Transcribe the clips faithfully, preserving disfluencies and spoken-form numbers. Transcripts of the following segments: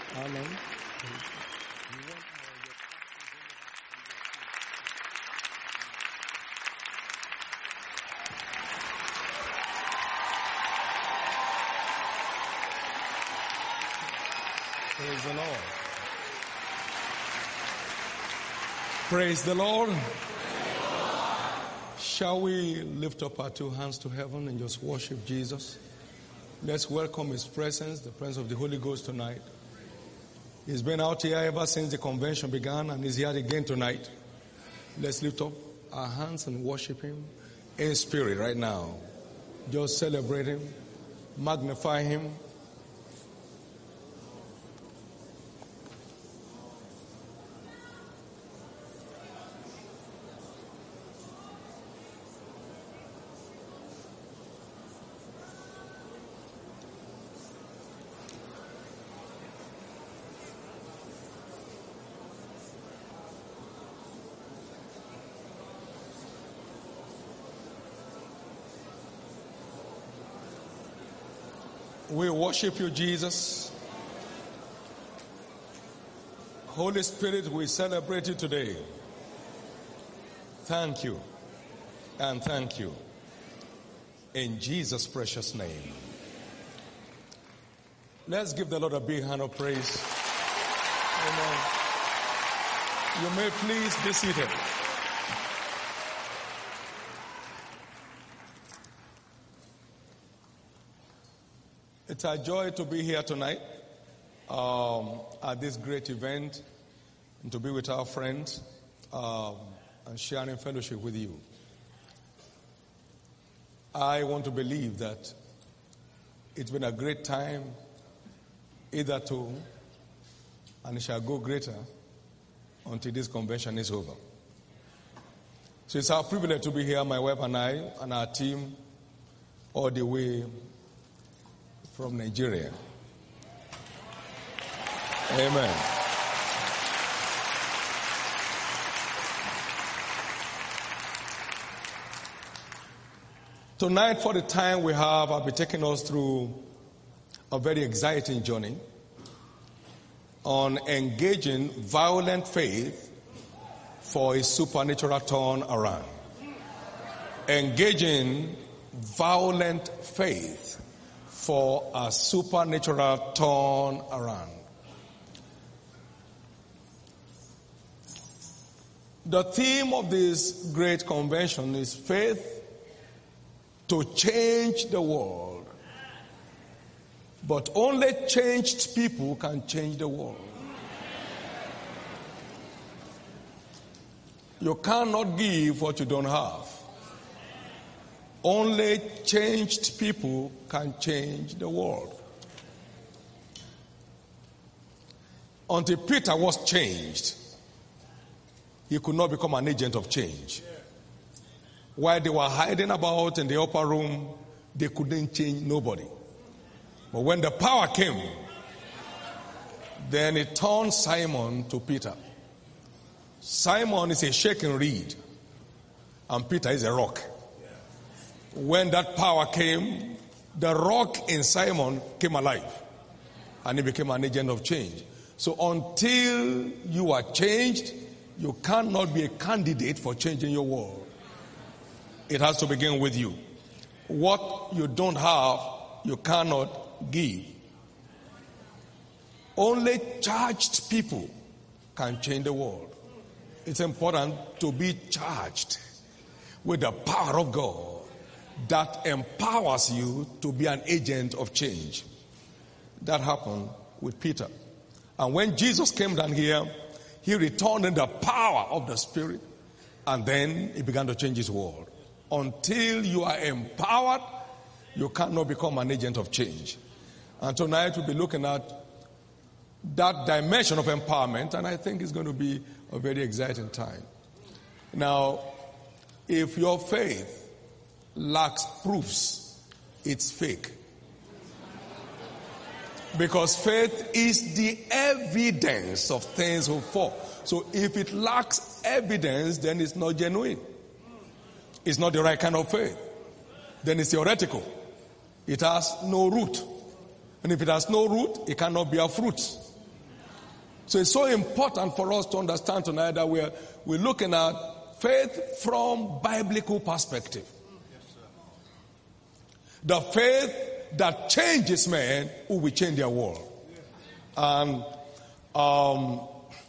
Amen. Praise the Lord. Praise the Lord. Shall we lift up our two hands to heaven and just worship Jesus? Let's welcome His presence, the presence of the Holy Ghost tonight. He's been out here ever since the convention began and is here again tonight. Let's lift up our hands and worship Him in spirit right now. Just celebrate Him, magnify Him. We worship you, Jesus. Holy Spirit, we celebrate you today. Thank you and thank you. In Jesus' precious name. Let's give the Lord a big hand of praise. Amen. You may please be seated. It's a joy to be here tonight um, at this great event and to be with our friends um, and sharing fellowship with you. I want to believe that it's been a great time hitherto, and it shall go greater until this convention is over. So it's our privilege to be here, my wife and I, and our team, all the way from Nigeria. Amen. Tonight, for the time we have, I'll be taking us through a very exciting journey on engaging violent faith for a supernatural turn around. Engaging violent faith for a supernatural turn around. The theme of this great convention is faith to change the world. But only changed people can change the world. You cannot give what you don't have. Only changed people can change the world. Until Peter was changed, he could not become an agent of change. While they were hiding about in the upper room, they couldn't change nobody. But when the power came, then it turned Simon to Peter. Simon is a shaking reed, and Peter is a rock. When that power came, the rock in Simon came alive, and he became an agent of change. So until you are changed, you cannot be a candidate for changing your world. It has to begin with you. What you don't have, you cannot give. Only charged people can change the world. It's important to be charged with the power of God that empowers you to be an agent of change. That happened with Peter. And when Jesus came down here, he returned in the power of the Spirit, and then he began to change his world. Until you are empowered, you cannot become an agent of change. And tonight we'll be looking at that dimension of empowerment, and I think it's going to be a very exciting time. Now, if your faith lacks proofs, it's fake. Because faith is the evidence of things hoped for. So if it lacks evidence, then it's not genuine. It's not the right kind of faith. Then it's theoretical. It has no root. And if it has no root, it cannot bear fruit. So it's so important for us to understand tonight that we're, we're looking at faith from biblical perspective. The faith that changes men who will change their world. And um,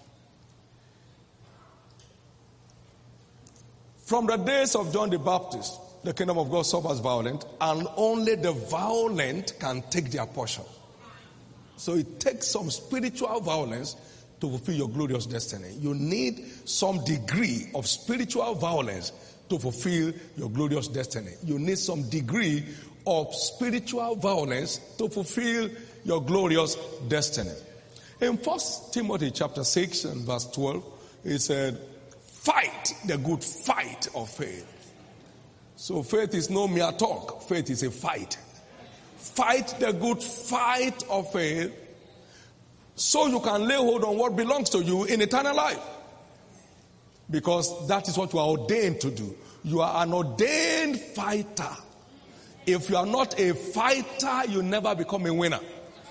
from the days of John the Baptist, the kingdom of God suffers violent, and only the violent can take their portion. So it takes some spiritual violence to fulfill your glorious destiny. You need some degree of spiritual violence to fulfill your glorious destiny. You need some degree of spiritual violence to fulfill your glorious destiny. In First Timothy chapter six and verse twelve, it said, fight the good fight of faith. So faith is no mere talk. Faith is a fight. Fight the good fight of faith so you can lay hold on what belongs to you in eternal life. Because that is what you are ordained to do. You are an ordained fighter. If you are not a fighter, you never become a winner.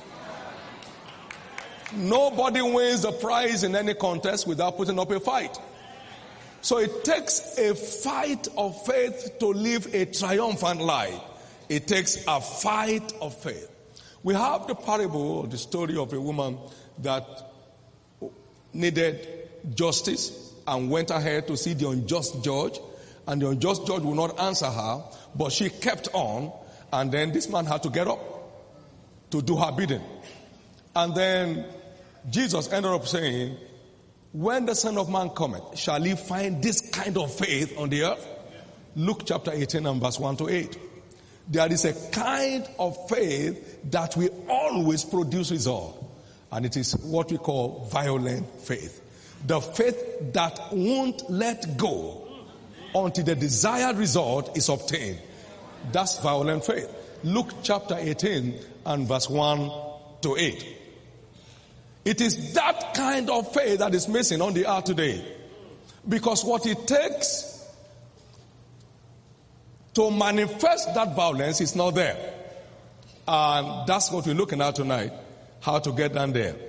Nobody wins the prize in any contest without putting up a fight. So it takes a fight of faith to live a triumphant life. It takes a fight of faith. We have the parable, the story of a woman that needed justice and went ahead to see the unjust judge, and the unjust judge would not answer her, but she kept on, and then this man had to get up to do her bidding. And then Jesus ended up saying, when the Son of Man cometh, shall he find this kind of faith on the earth? Luke chapter eighteen and verse one to eight. There is a kind of faith that will always produce result. And it is what we call violent faith. The faith that won't let go until the desired result is obtained. That's violent faith. Luke chapter eighteen and verse one to eight. It is that kind of faith that is missing on the earth today. Because what it takes to manifest that violence is not there. And that's what we're looking at tonight. How to get down there.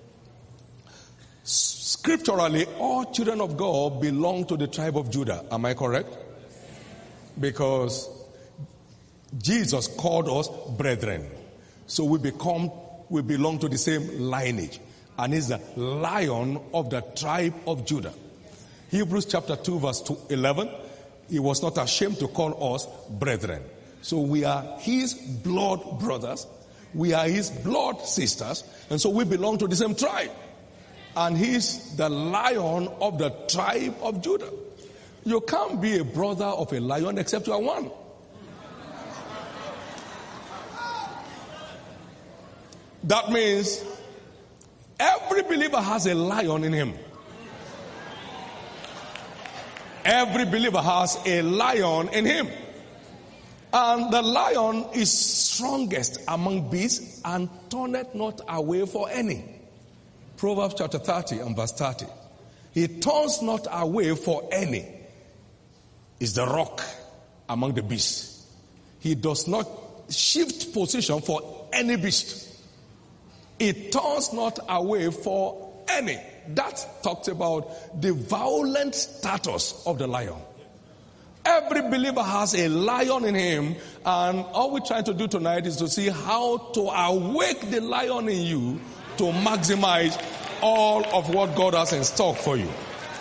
Scripturally, all children of God belong to the tribe of Judah. Am I correct? Because Jesus called us brethren. So we become, we belong to the same lineage. And he's the Lion of the tribe of Judah. Hebrews chapter two verse eleven. He was not ashamed to call us brethren. So we are his blood brothers. We are his blood sisters. And so we belong to the same tribe. And he's the Lion of the tribe of Judah. You can't be a brother of a lion except you are one. That means every believer has a lion in him. Every believer has a lion in him. And the lion is strongest among beasts and turneth not away for any. Proverbs chapter thirty and verse thirty. He turns not away for any. Is the rock among the beasts. He does not shift position for any beast. It turns not away for any. That talks about the violent status of the lion. Every believer has a lion in him, and all we're trying to do tonight is to see how to awake the lion in you to maximize all of what God has in stock for you.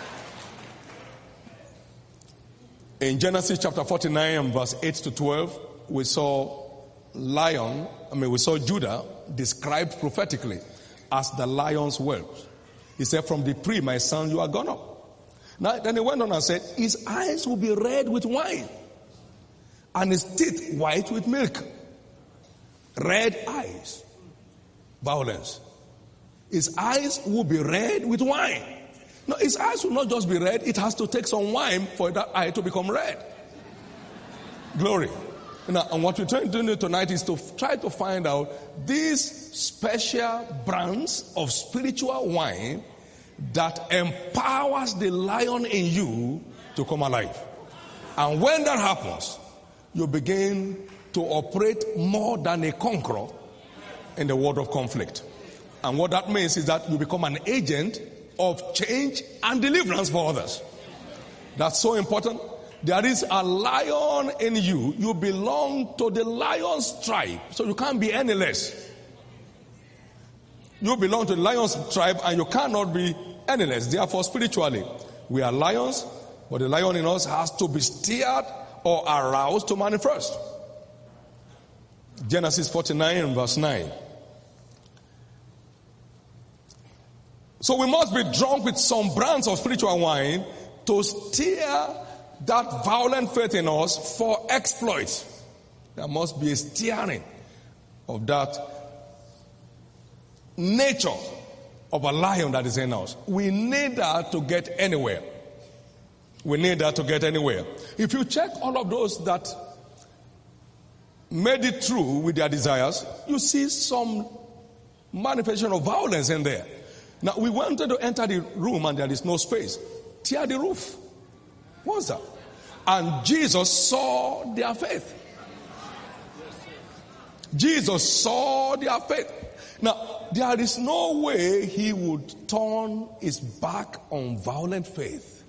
In Genesis chapter forty-nine and verse eight to twelve, we saw lion, I mean we saw Judah described prophetically as the lion's whelp. He said, from the pre, my son, you are gone up. Now, then he went on and said, his eyes will be red with wine, and his teeth white with milk. Red eyes. Violence. His eyes will be red with wine. No, his eyes will not just be red. It has to take some wine for that eye to become red. Glory. Now, and what we're trying to do tonight is to try to find out these special brands of spiritual wine that empowers the lion in you to come alive. And when that happens, you begin to operate more than a conqueror in the world of conflict. And what that means is that you become an agent of change and deliverance for others. That's so important. There is a lion in you. You belong to the lion's tribe, so you can't be any less. You belong to the lion's tribe and you cannot be any less. Therefore, spiritually, we are lions, but the lion in us has to be stirred or aroused to manifest. Genesis forty-nine verse nine. So we must be drunk with some brands of spiritual wine to stir that violent faith in us for exploits. There must be a stirring of that nature of a lion that is in us. We need that to get anywhere. We need that to get anywhere. If you check all of those that made it through with their desires, you see some manifestation of violence in there. Now, we wanted to enter the room and there is no space. Tear the roof. What's that? And Jesus saw their faith. Jesus saw their faith. Now, there is no way he would turn his back on violent faith.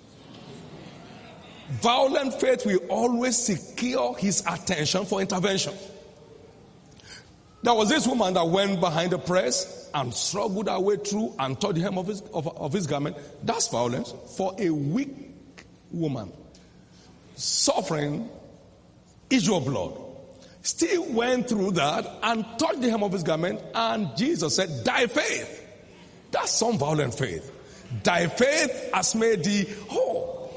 Violent faith will always secure his attention for intervention. There was this woman that went behind the press and struggled her way through and touched the hem of his, of, of his garment. That's violence for a weak woman suffering issue of blood. Still went through that and touched the hem of his garment, and Jesus said, thy faith. That's some violent faith. Thy faith has made thee whole.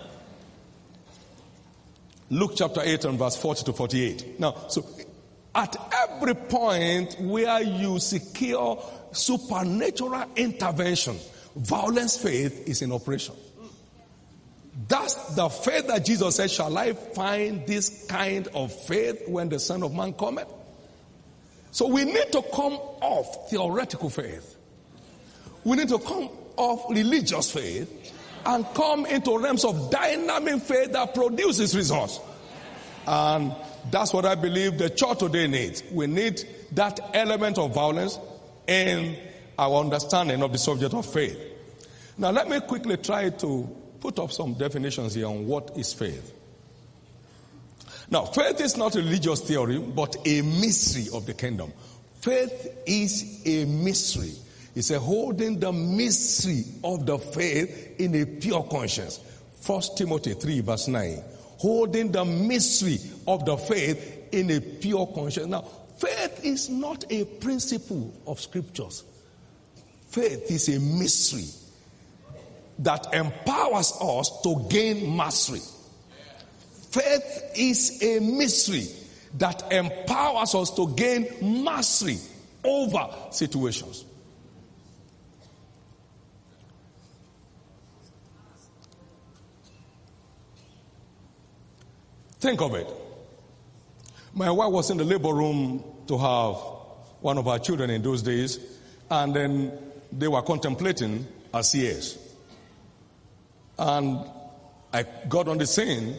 Luke chapter eight and verse forty to forty-eight. Now, so at every point where you secure supernatural intervention, violence faith is in operation. That's the faith that Jesus said, shall I find this kind of faith when the Son of Man cometh? So we need to come off theoretical faith. We need to come off religious faith and come into realms of dynamic faith that produces results. And that's what I believe the church today needs. We need that element of violence in our understanding of the subject of faith. Now let me quickly try to put up some definitions here on what is faith. Now, faith is not a religious theory, but a mystery of the kingdom. Faith is a mystery. It's a holding the mystery of the faith in a pure conscience. First Timothy three verse nine. Holding the mystery of the faith in a pure conscience. Now, faith is not a principle of scriptures. Faith is a mystery that empowers us to gain mastery. Faith is a mystery that empowers us to gain mastery over situations. Think of it. My wife was in the labor room to have one of our children in those days, and then they were contemplating a C S. And I got on the scene.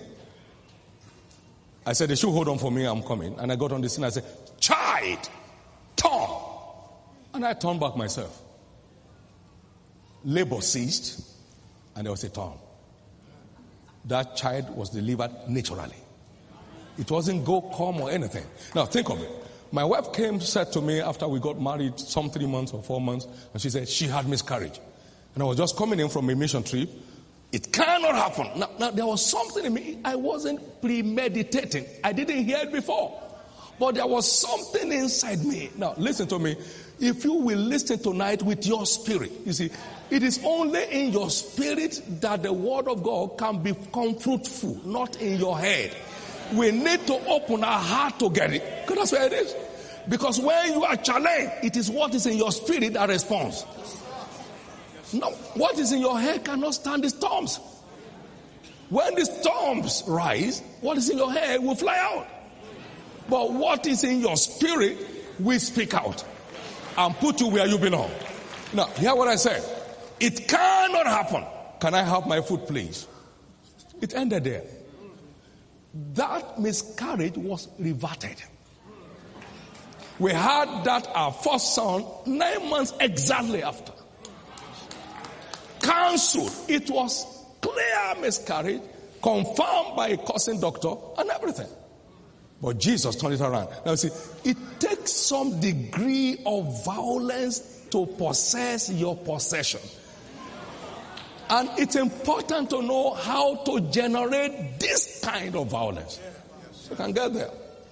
I said, they should hold on for me, I'm coming. And I got on the scene, I said, child, turn. And I turned back myself. Labor ceased, and there was a turn. That child was delivered naturally. It wasn't go, come, or anything. Now, think of it. My wife came, said to me after we got married, some three months or four months, and she said she had miscarriage. And I was just coming in from a mission trip. It cannot happen. Now, now, there was something in me. I wasn't premeditating. I didn't hear it before. But there was something inside me. Now, listen to me. If you will listen tonight with your spirit, you see, it is only in your spirit that the word of God can become fruitful, not in your head. We need to open our heart to get it. Because that's where it is. Because when you are challenged, it is what is in your spirit that responds. No, what is in your head cannot stand the storms. When the storms rise, what is in your head will fly out. But what is in your spirit will speak out and put you where you belong. Now, hear what I said. It cannot happen. Can I have my food, please? It ended there. That miscarriage was reverted. We had that our first son nine months exactly after. Cancelled. It was clear miscarriage, confirmed by a cousin doctor and everything. But Jesus turned it around. Now see, it takes some degree of violence to possess your possession. And it's important to know how to generate this kind of violence. You can get there.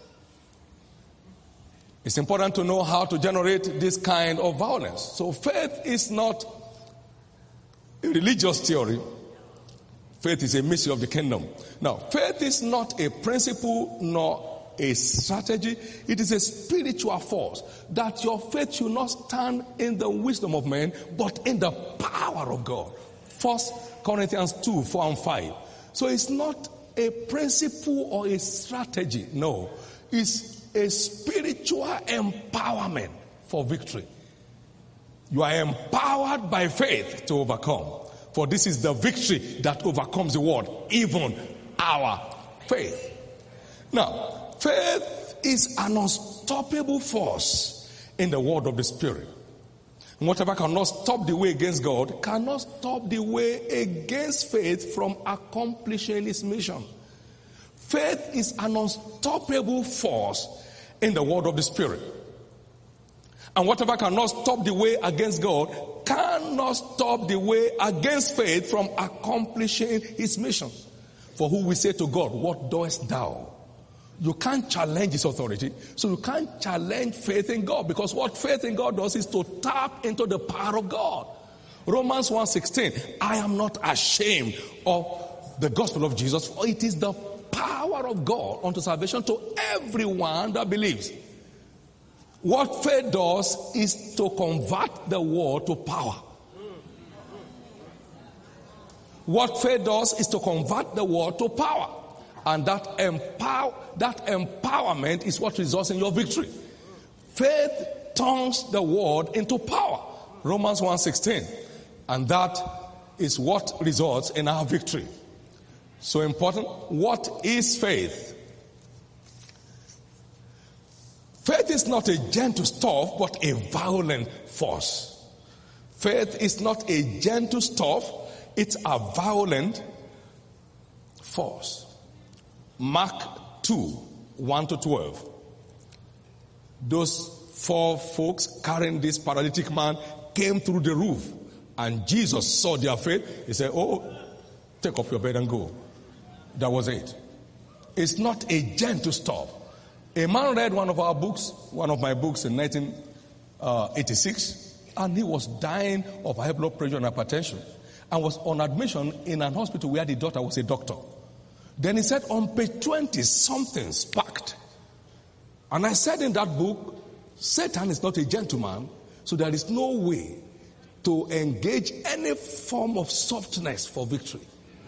It's important to know how to generate this kind of violence. So faith is not a religious theory. Faith is a mystery of the kingdom. Now, faith is not a principle nor a strategy. It is a spiritual force that your faith should not stand in the wisdom of men, but in the power of God. First Corinthians two, four and five. So it's not a principle or a strategy. No. It's a spiritual empowerment for victory. You are empowered by faith to overcome. For this is the victory that overcomes the world, even our faith. Now, faith is an unstoppable force in the world of the Spirit. And whatever cannot stop the way against God cannot stop the way against faith from accomplishing its mission. Faith is an unstoppable force in the world of the Spirit. And whatever cannot stop the way against God cannot stop the way against faith from accomplishing his mission. For who will say to God, what doest thou? You can't challenge his authority, so you can't challenge faith in God, because what faith in God does is to tap into the power of God. Romans one sixteen, I am not ashamed of the gospel of Jesus, for it is the power of God unto salvation to everyone that believes. What faith does is to convert the word to power. What faith does is to convert the word to power. And that empower, that empowerment is what results in your victory. Faith turns the word into power. Romans one sixteen. And that is what results in our victory. So important. What is faith? Faith is not a gentle stuff, but a violent force. Faith is not a gentle stuff, it's a violent force. Mark two, one to twelve. Those four folks carrying this paralytic man came through the roof, and Jesus saw their faith. He said, oh, take up your bed and go. That was it. It's not a gentle stuff. A man read one of our books, one of my books in nineteen eighty-six, and he was dying of high blood pressure and hypertension, and was on admission in an hospital where the doctor was a doctor. Then he said on page twenty, something sparked. And I said in that book, Satan is not a gentleman, so there is no way to engage any form of softness for victory.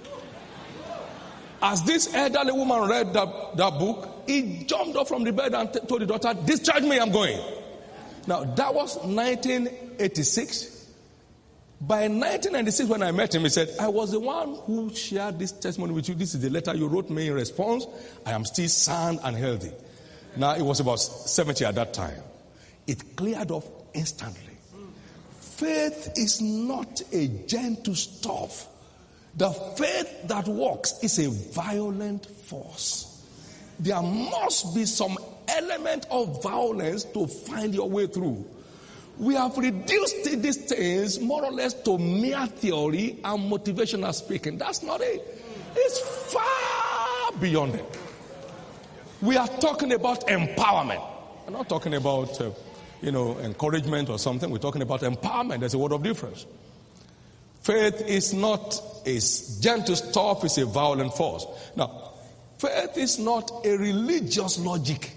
As this elderly woman read that, that book, he jumped up from the bed and t- told the doctor, discharge me, I'm going. Now, that was nineteen eighty-six. By nineteen ninety-six, when I met him, he said, I was the one who shared this testimony with you. This is the letter you wrote me in response. I am still sound and healthy. Now, it was about seventy at that time. It cleared off instantly. Faith is not a gentle stuff. The faith that works is a violent force. There must be some element of violence to find your way through. We have reduced these things more or less to mere theory and motivational speaking. That's not it. It's far beyond it. We are talking about empowerment. We're not talking about, uh, you know, encouragement or something. We're talking about empowerment. There's a word of difference. Faith is not a gentle stuff, it's a violent force. Now, faith is not a religious logic.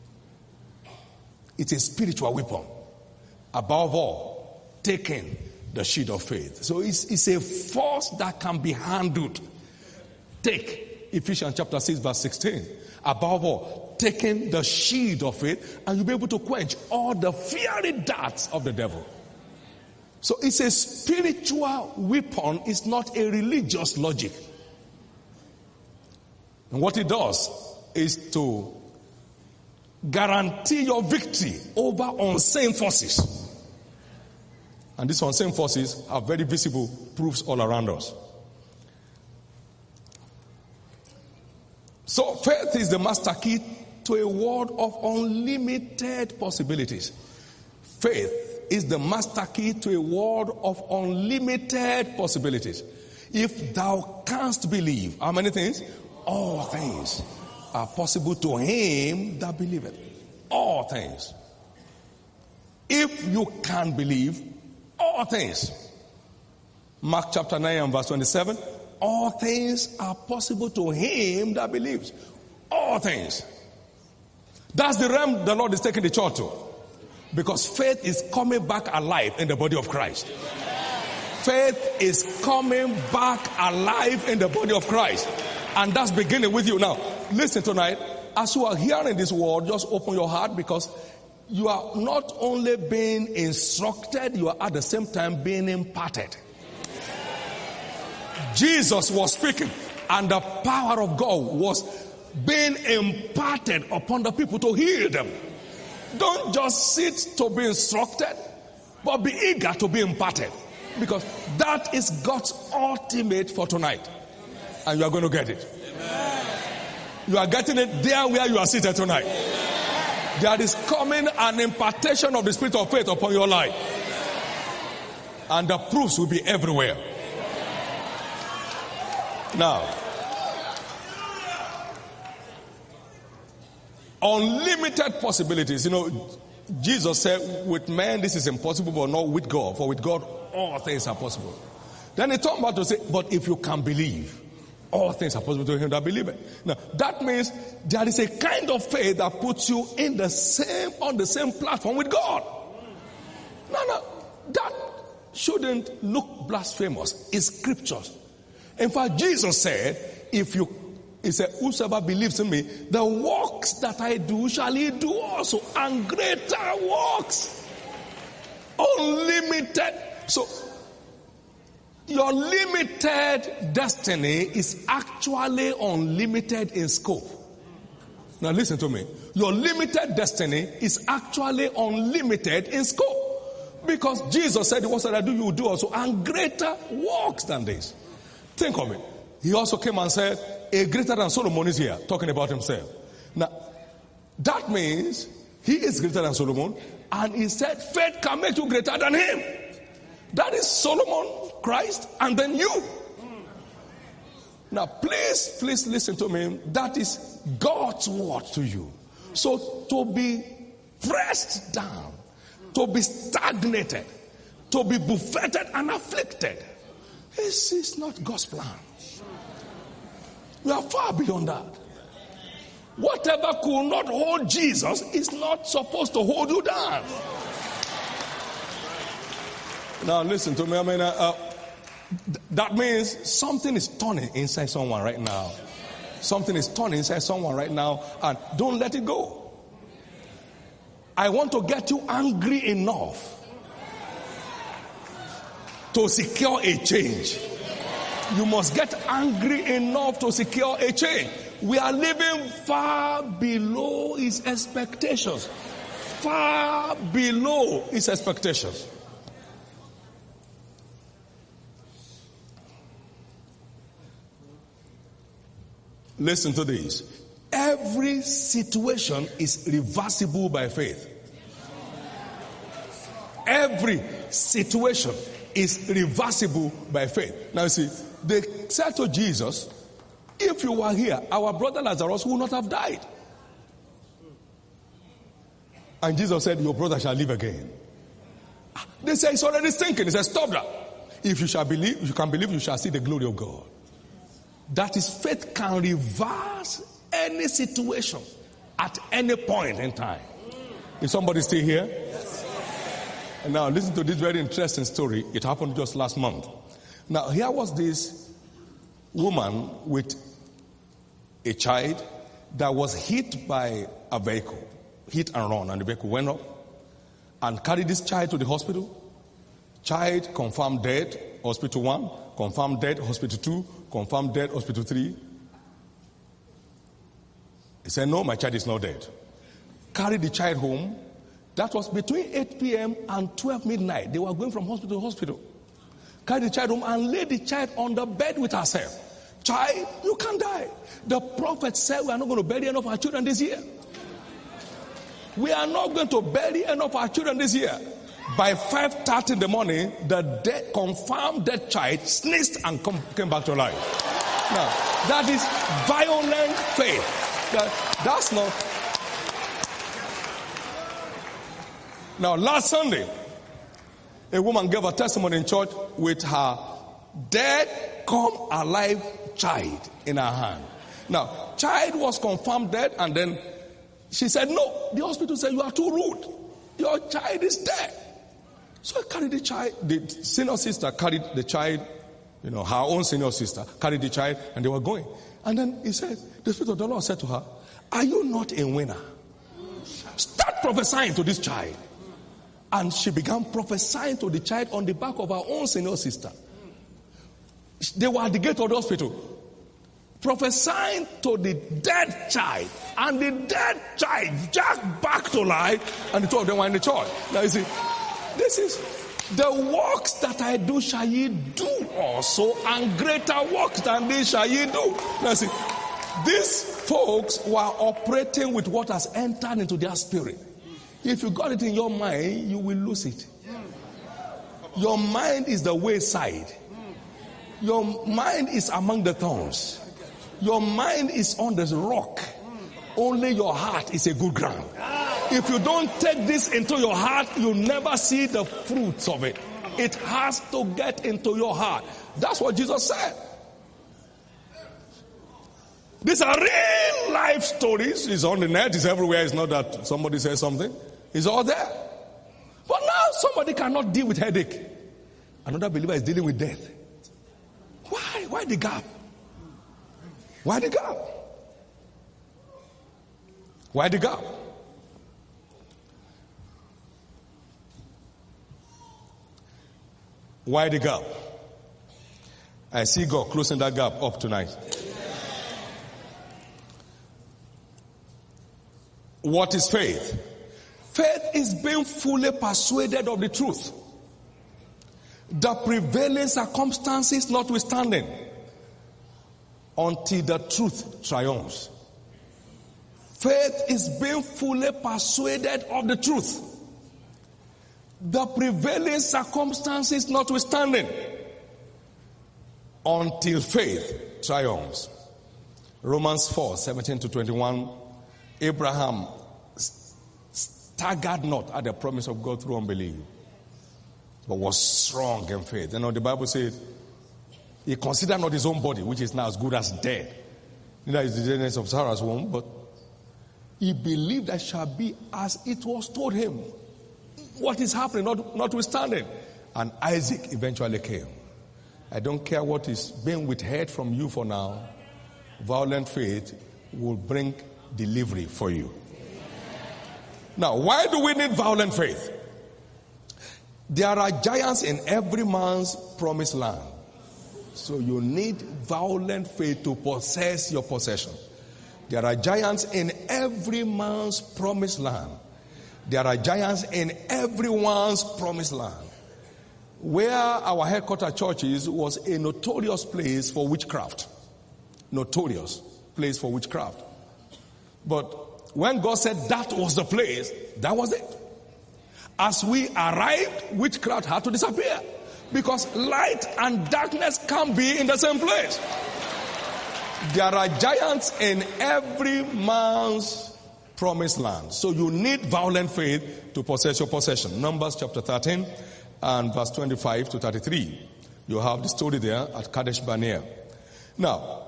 It's a spiritual weapon. Above all, taking the shield of faith. So it's, it's a force that can be handled. Take Ephesians chapter six verse sixteen. Above all, taking the shield of faith, and you'll be able to quench all the fiery darts of the devil. So it's a spiritual weapon. It's not a religious logic. And what it does is to guarantee your victory over unseen forces. And these unseen forces are very visible proofs all around us. So faith is the master key to a world of unlimited possibilities. Faith is the master key to a world of unlimited possibilities. If thou canst believe, how many things? All things are possible to him that believeth. All things. If you can believe, all things. Mark chapter nine and verse twenty-seven. All things are possible to him that believes. All things. That's the realm the Lord is taking the church to. Because faith is coming back alive in the body of Christ. Faith is coming back alive in the body of Christ. And that's beginning with you. Now, listen tonight. As you are hearing this word, just open your heart, because you are not only being instructed, you are at the same time being imparted. Jesus was speaking, and the power of God was being imparted upon the people to heal them. Don't just sit to be instructed, but be eager to be imparted. Because that is God's ultimate for tonight. And you are going to get it. Amen. You are getting it there where you are seated tonight. Amen. There is coming an impartation of the spirit of faith upon your life. Amen. And the proofs will be everywhere. Amen. Now, unlimited possibilities. You know, Jesus said, with man this is impossible, but not with God. For with God all things are possible. Then he talked about to say, but if you can believe, all things are possible to him that believe it. Now, that means there is a kind of faith that puts you in the same, on the same platform with God. No, no, that shouldn't look blasphemous. It's scriptures. In fact, Jesus said, if you He said, whosoever believes in me, the works that I do shall he do also, and greater works. Unlimited. So, your limited destiny is actually unlimited in scope. Now listen to me. Your limited destiny is actually unlimited in scope. Because Jesus said, what that I do, you do also, and greater works than this. Think of it. He also came and said, a greater than Solomon is here, talking about himself. Now, that means he is greater than Solomon, and he said, faith can make you greater than him. That is Solomon, Christ, and then you. Now, please, please listen to me. That is God's word to you. So, to be pressed down, to be stagnated, to be buffeted and afflicted, this is not God's plan. We are far beyond that. Whatever could not hold Jesus is not supposed to hold you down. Now listen to me. I mean, uh, uh, th- that means something is turning inside someone right now. Something is turning inside someone right now, and don't let it go. I want to get you angry enough to secure a change. You must get angry enough to secure a change. We are living far below his expectations. Far below his expectations. Listen to this. Every situation is reversible by faith. Every situation is reversible by faith. Now you see, they said to Jesus, if you were here, our brother Lazarus would not have died. And Jesus said, your brother shall live again. They say it's already thinking. He said, stop that. If you shall believe, you can believe, you shall see the glory of God. That is, faith can reverse any situation at any point in time. Is somebody still here? Yes. And now listen to this very interesting story. It happened just last month. Now here was this woman with a child that was hit by a vehicle. Hit and run, and the vehicle went up and carried this child to the hospital. Child confirmed dead, hospital one. Confirmed dead, hospital two. Confirmed dead, hospital three. He said, no, my child is not dead. carried the child home. That was between eight p.m. and twelve midnight. They were going from hospital to hospital. Carried the child home and laid the child on the bed with herself. Child, you can die. The prophet said we are not going to bury any of our children this year. We are not going to bury any of our children this year. By five thirty in the morning, the dead, confirmed dead child sneezed and come, came back to life. Now, that is violent faith. That, that's not. Now, last Sunday, a woman gave a testimony in church with her dead, come alive child in her hand. Now, child was confirmed dead, and then she said, no, the hospital said, you are too rude. Your child is dead. So I carried the child, the senior sister carried the child, you know, her own senior sister carried the child, and they were going. And then he said, the Spirit of the Lord said to her, are you not a winner? Start prophesying to this child. And she began prophesying to the child on the back of her own senior sister. They were at the gate of the hospital, prophesying to the dead child, and the dead child jacked back to life, and the two of them were in the church. Now you see, this is the works that I do shall ye do also, and greater works than these shall ye do. Now see, these folks were operating with what has entered into their spirit. If you got it in your mind, you will lose it. Your mind is the wayside. Your mind is among the thorns. Your mind is on the rock. Only your heart is a good ground. If you don't take this into your heart, you'll never see the fruits of it. It has to get into your heart. That's what Jesus said. These are real life stories. It's on the net. It's everywhere. It's not that somebody says something. It's all there. But now somebody cannot deal with headache. Another believer is dealing with death. Why? Why the gap? Why the gap? Why the gap? Why the gap? I see God closing that gap up tonight. What is faith? Faith is being fully persuaded of the truth, the prevailing circumstances notwithstanding, until the truth triumphs. Faith is being fully persuaded of the truth, the prevailing circumstances notwithstanding, until faith triumphs. Romans four, seventeen to twenty-one. Abraham staggered not at the promise of God through unbelief, but was strong in faith. You know, the Bible says he considered not his own body, which is now as good as dead. Neither is the deadness of Sarah's womb, but he believed that shall be as it was told him. What is happening, not, notwithstanding. And Isaac eventually came. I don't care what is being withheld from you for now. Violent faith will bring delivery for you. Now, why do we need violent faith? There are giants in every man's promised land. So you need violent faith to possess your possession. There are giants in every man's promised land. There are giants in everyone's promised land. Where our headquarters church is was a notorious place for witchcraft. Notorious place for witchcraft. But when God said that was the place, that was it. As we arrived, witchcraft had to disappear. Because light and darkness can't be in the same place. There are giants in every man's promised land. So you need violent faith to possess your possession. Numbers chapter thirteen and verse twenty-five to thirty-three. You have the story there at Kadesh Barnea. Now,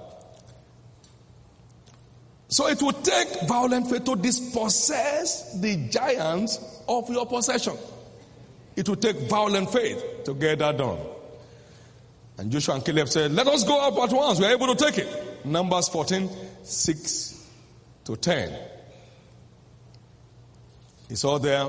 so it would take violent faith to dispossess the giants of your possession. It would take violent faith to get that done. And Joshua and Caleb said, let us go up at once. We are able to take it. Numbers fourteen, six to ten. It's all there.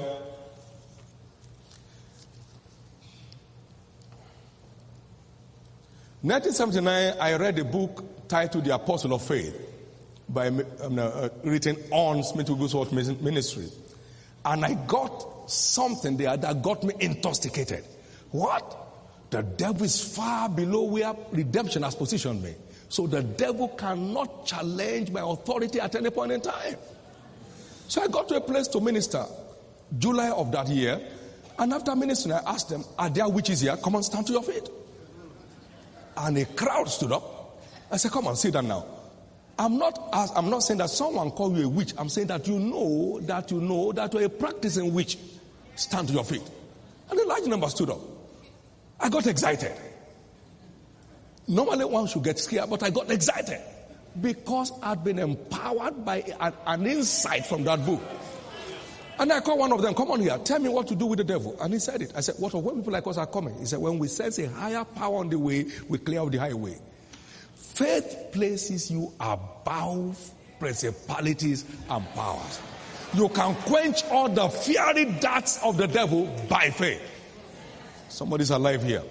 nineteen seventy-nine, I read a book titled The Apostle of Faith. by um, uh, written on Smith Wigglesworth Ministry. And I got something there that got me intoxicated. What? The devil is far below where redemption has positioned me. So the devil cannot challenge my authority at any point in time. So I got to a place to minister July of that year. And after ministering, I asked them, are there witches here? Come on, stand to your feet. And a crowd stood up. I said, come on, sit down now. I'm not, I'm not saying that someone called you a witch. I'm saying that you know that you know that you're a practicing witch. Stand to your feet. And a large number stood up. I got excited. Normally one should get scared, but I got excited because I'd been empowered by an, an insight from that book. And I called one of them, come on here, tell me what to do with the devil. And he said it. I said, what when people like us are coming? He said, when we sense a higher power on the way, we clear out the highway. Faith places you above principalities and powers. You can quench all the fiery darts of the devil by faith. Somebody's alive here.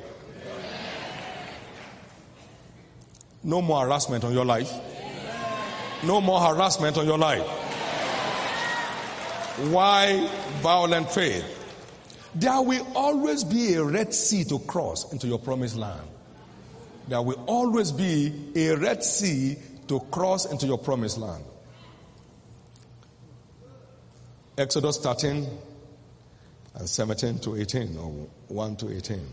No more harassment on your life. No more harassment on your life. Why violent faith? There will always be a Red Sea to cross into your promised land. There will always be a Red Sea to cross into your promised land. Exodus thirteen and seventeen to eighteen, or one to eighteen.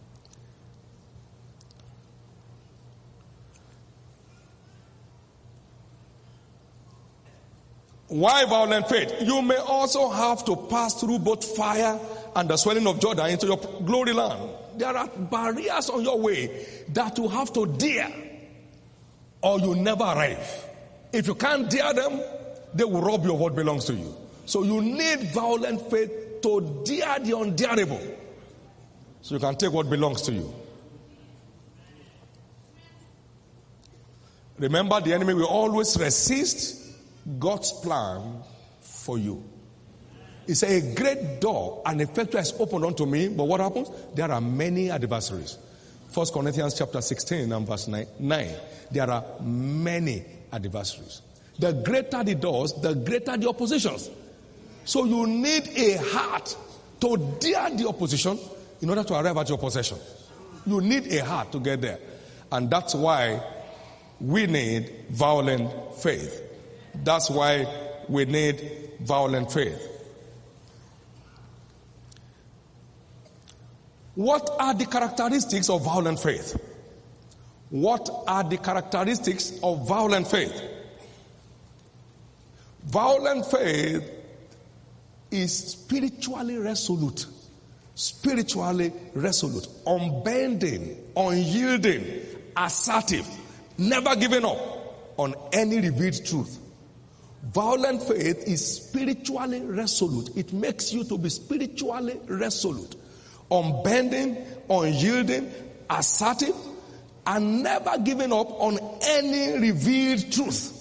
Why violent faith? You may also have to pass through both fire and the swelling of Jordan into your glory land. There are barriers on your way that you have to dare, or you never arrive. If you can't dare them, they will rob you of what belongs to you. So you need violent faith to dare the undareable, so you can take what belongs to you. Remember, the enemy will always resist God's plan for you. It's a great door, and effectual is opened unto me, but what happens? There are many adversaries. First Corinthians chapter sixteen and verse nine. There are many adversaries. The greater the doors, the greater the oppositions. So you need a heart to dare the opposition in order to arrive at your possession. You need a heart to get there. And that's why we need violent faith. That's why we need violent faith. What are the characteristics of violent faith? What are the characteristics of violent faith? Violent faith is spiritually resolute. Spiritually resolute. Unbending, unyielding, assertive, never giving up on any revealed truth. Violent faith is spiritually resolute. It makes you to be spiritually resolute. Unbending, unyielding, assertive, and never giving up on any revealed truth.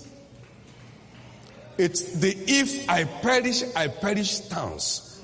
It's the if I perish, I perish stance.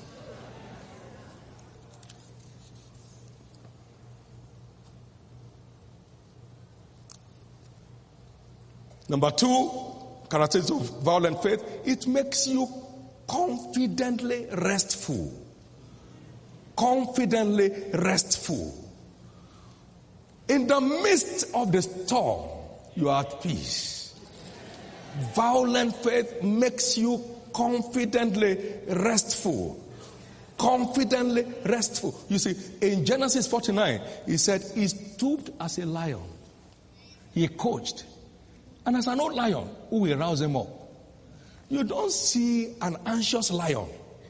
Number two, characteristics of violent faith, it makes you confidently restful. Confidently restful. In the midst of the storm, you are at peace. Violent faith makes you confidently restful. Confidently restful. You see, in Genesis forty-nine, he said he stooped as a lion. He coached. And as an old lion, who will rouse him up? You don't see an anxious lion.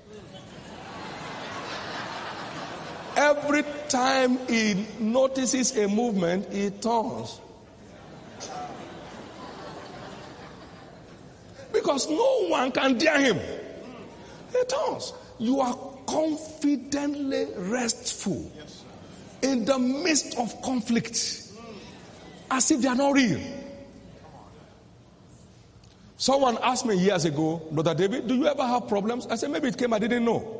Every time he notices a movement, he turns. Because no one can dare him. He turns. You are confidently restful in the midst of conflict, as if they are not real. Someone asked me years ago, Brother David, do you ever have problems? I said, maybe it came, I didn't know.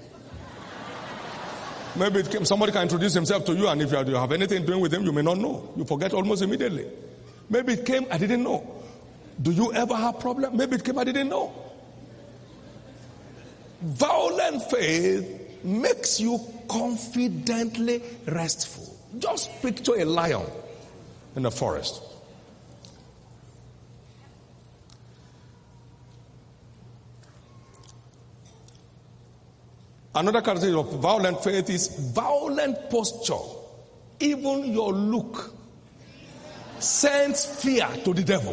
Maybe it came, somebody can introduce himself to you, and if you have anything doing with him, you may not know. You forget almost immediately. Maybe it came, I didn't know. Do you ever have problem? Maybe it came, I didn't know. Violent faith makes you confidently restful. Just picture a lion in the forest. Another characteristic of violent faith is violent posture. Even your look sends fear to the devil.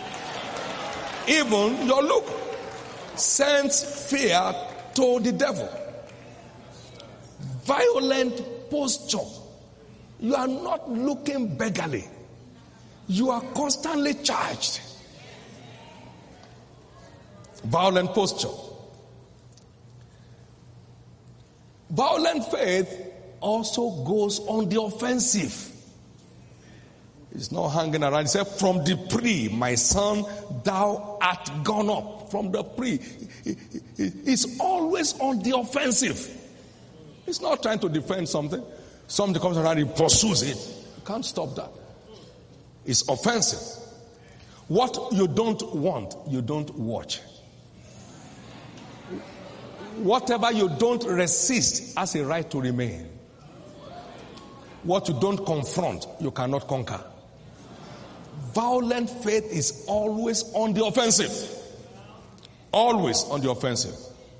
Even your look sends fear to the devil. Violent posture. You are not looking beggarly. You are constantly charged. Violent posture. Violent faith also goes on the offensive. It's not hanging around. He said, from the pre, my son, thou art gone up. From the pre. It's always on the offensive. He's not trying to defend something. Something comes around, he pursues it. You can't stop that. It's offensive. What you don't want, you don't watch. Whatever you don't resist has a right to remain. What you don't confront, you cannot conquer. Violent faith is always on the offensive. Always on the offensive.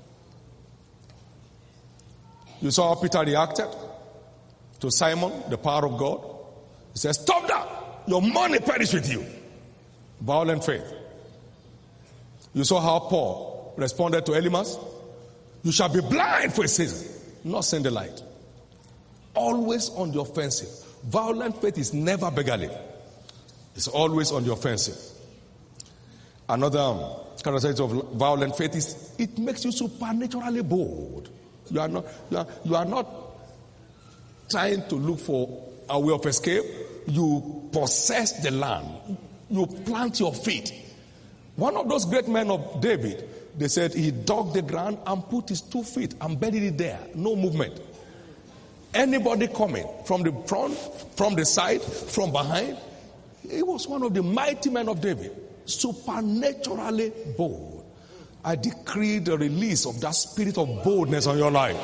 You saw how Peter reacted to Simon, the power of God. He said, stop that. Your money perish with you. Violent faith. You saw how Paul responded to Elymas. You shall be blind for a season, not seeing the light. Always on the offensive. Violent faith is never beggarly. It's always on the offensive. Another um, characteristic of violent faith is it makes you supernaturally bold. You are not, you are, you are not trying to look for a way of escape. You possess the land. You plant your feet. One of those great men of David, they said he dug the ground and put his two feet and buried it there. No movement. Anybody coming from the front, from the side, from behind, he was one of the mighty men of David. Supernaturally bold. I decree the release of that spirit of boldness on your life.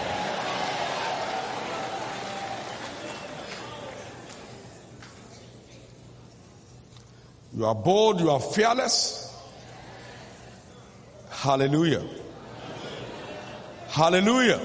You are bold, you are fearless. Hallelujah. Hallelujah.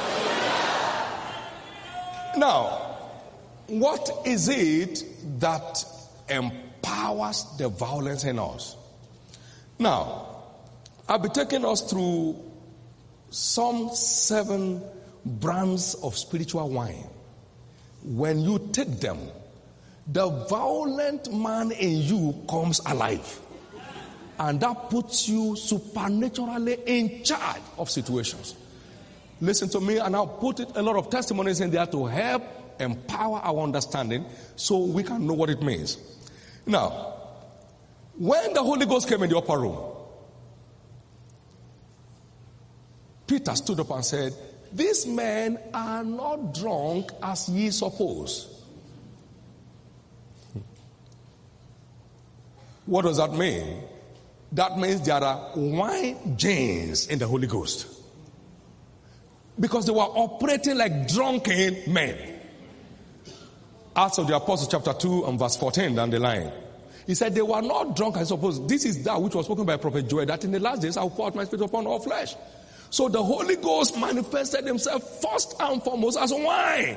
Now, what is it that empowers the violence in us? Now, I'll be taking us through some seven brands of spiritual wine. When you take them, the violent man in you comes alive. And that puts you supernaturally in charge of situations. Listen to me, and I'll put it, a lot of testimonies in there to help empower our understanding so we can know what it means. Now, when the Holy Ghost came in the upper room, Peter stood up and said, these men are not drunk as ye suppose. What does that mean? That means there are wine gins in the Holy Ghost. Because they were operating like drunken men. Acts of the Apostles chapter two and verse fourteen down the line. He said they were not drunk, I suppose. This is that which was spoken by Prophet Joel, that in the last days I will pour out my spirit upon all flesh. So the Holy Ghost manifested himself first and foremost as wine.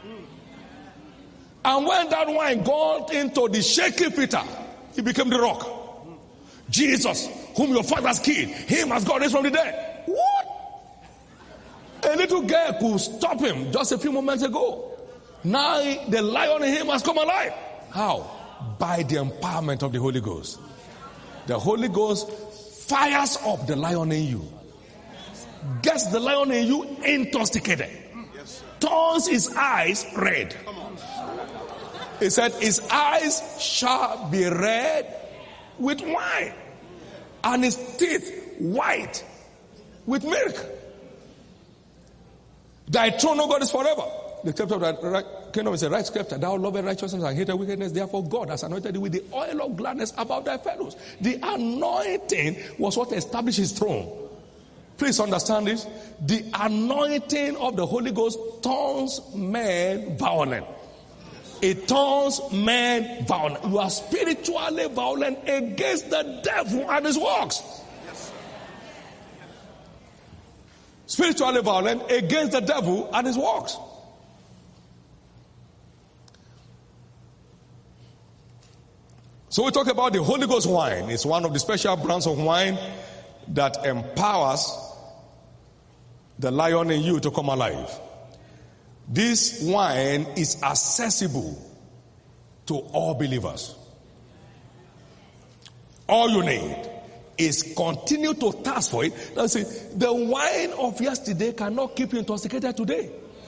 And when that wine got into the shaky Peter, he became the rock. Jesus, whom your fathers killed, him has God raised from the dead. What? A little girl could stop him just a few moments ago. Now the lion in him has come alive. How? By the empowerment of the Holy Ghost. The Holy Ghost fires up the lion in you. Gets the lion in you intoxicated. Turns his eyes red. He said his eyes shall be red with wine, and his teeth white with milk. Thy throne, O God, is forever. the scripture that right, kingdom is a right scripture. Thou lovest righteousness and hatest wickedness. Therefore, God has anointed thee with the oil of gladness above thy fellows. The anointing was what established his throne. Please understand this. The anointing of the Holy Ghost turns men violent. It turns men violent. You are spiritually violent against the devil and his works. Spiritually violent against the devil and his works. So we talk about the Holy Ghost wine. It's one of the special brands of wine that empowers the lion in you to come alive. This wine is accessible to all believers. All you need is continue to thirst for it. Now see, the wine of yesterday cannot keep you intoxicated today.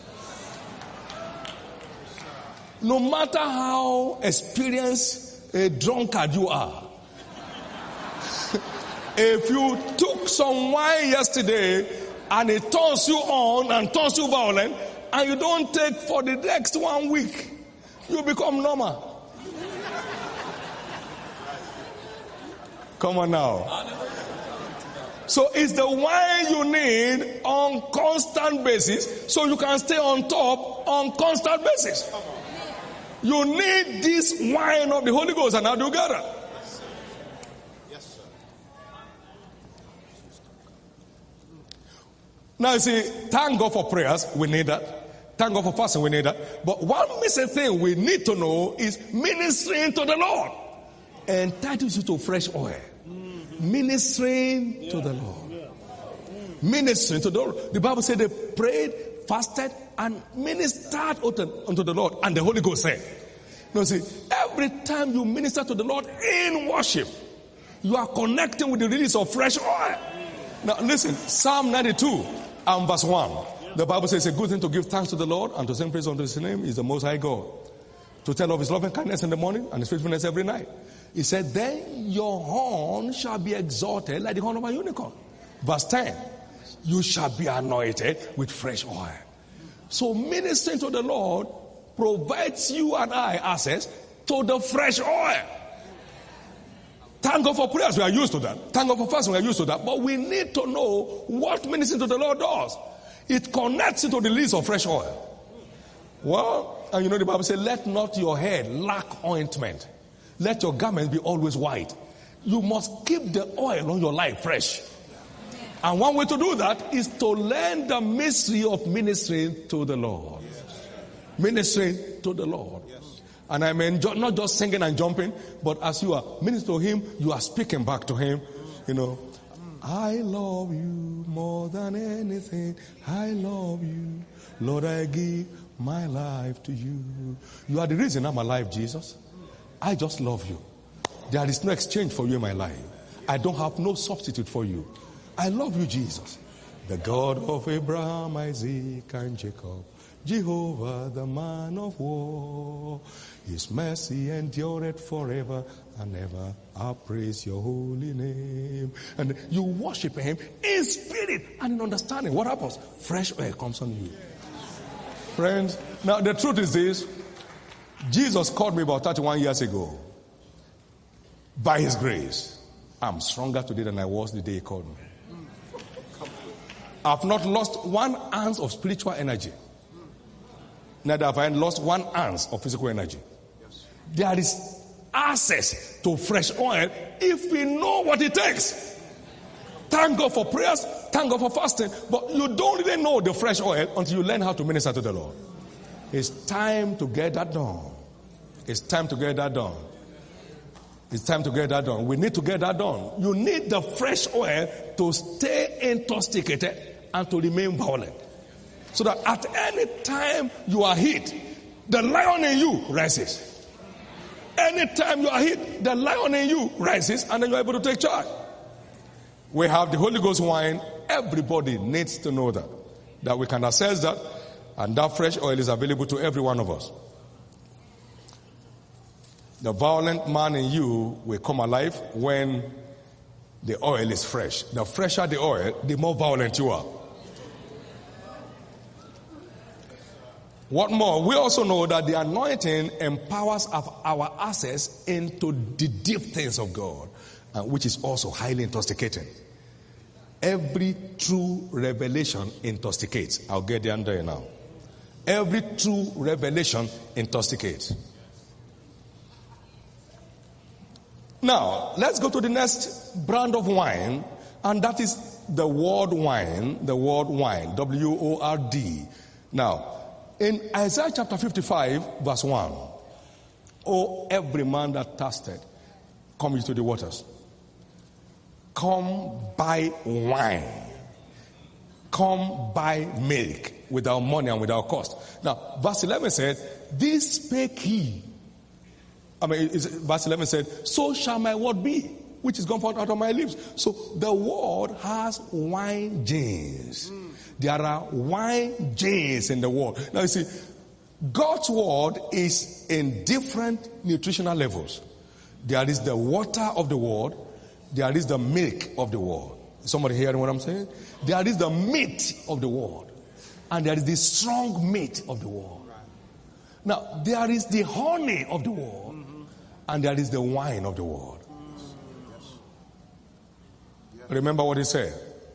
No matter how experienced a drunkard you are. If you took some wine yesterday and it turns you on and turns you violent, and you don't take for the next one week, you become normal. Come on now. So it's the wine you need on constant basis so you can stay on top on constant basis. You need this wine of the Holy Ghost, and how do you get it? Yes, sir. Now you see, thank God for prayers, we need that. Thank God for fasting, we need that. But one missing thing we need to know is ministering to the Lord. Entitles you to fresh oil. Ministering yeah. to the Lord. Yeah. Ministering to the Lord. The Bible said they prayed, fasted, and ministered unto the Lord. And the Holy Ghost said. Now see, every time you minister to the Lord in worship, you are connecting with the release of fresh oil. Now listen, Psalm ninety-two and verse one. The Bible says it's a good thing to give thanks to the Lord and to sing praise unto his name is the Most High God. To tell of his loving kindness in the morning and his faithfulness every night. He said, then your horn shall be exalted like the horn of a unicorn. Verse ten, you shall be anointed with fresh oil. So ministering to the Lord provides you and I access to the fresh oil. Thank God for prayers, we are used to that. Thank God for fasting, we are used to that. But we need to know what ministering to the Lord does. It connects you to the release of fresh oil. Well, and you know the Bible says, let not your head lack ointment. Let your garment be always white. You must keep the oil on your life fresh. And one way to do that is to learn the mystery of ministering to the Lord. Yes. Ministering to the Lord. Yes. And I mean, not just singing and jumping, but as you are ministering to him, you are speaking back to him. You know, I love you more than anything. I love you. Lord, I give my life to you. You are the reason I'm alive, Jesus. I just love you. There is no exchange for you in my life. I don't have no substitute for you. I love you, Jesus. The God of Abraham, Isaac, and Jacob. Jehovah, the man of war. His mercy endureth forever and ever. I praise your holy name. And you worship him in spirit and in understanding. What happens? Fresh oil comes on you. Friends, now the truth is this. Jesus called me about thirty-one years ago. By his grace, I'm stronger today than I was the day he called me. I've not lost one ounce of spiritual energy. Neither have I lost one ounce of physical energy. There is access to fresh oil if we know what it takes. Thank God for prayers, thank God for fasting, but you don't really know the fresh oil until you learn how to minister to the Lord. It's time to get that done. It's time to get that done. It's time to get that done. We need to get that done. You need the fresh oil to stay intoxicated and to remain violent. So that at any time you are hit, the lion in you rises. Anytime you are hit, the lion in you rises, and then you're able to take charge. We have the Holy Ghost wine. Everybody needs to know that. That we can access that. And that fresh oil is available to every one of us. The violent man in you will come alive when the oil is fresh. The fresher the oil, the more violent you are. What more? We also know that the anointing empowers our access into the deep things of God, uh, which is also highly intoxicating. Every true revelation intoxicates. I'll get there under now. Every true revelation intoxicates. Now, let's go to the next brand of wine, and that is the word wine, the word wine, W O R D. Now, in Isaiah chapter fifty-five, verse one, "O every man that thirsted, come ye to the waters. Come buy wine. Come buy milk without money and without cost." Now, verse eleven said, "This spake he." I mean, verse eleven said, "So shall my word be, which is gone forth out of my lips." So the word has wine genes. Mm. There are wine genes in the word. Now you see, God's word is in different nutritional levels. There is the water of the word. There is the milk of the word. Somebody hearing what I'm saying? There is the meat of the word. And there is the strong meat of the word. Now, there is the honey of the word. And there is the wine of the word. Remember what he said.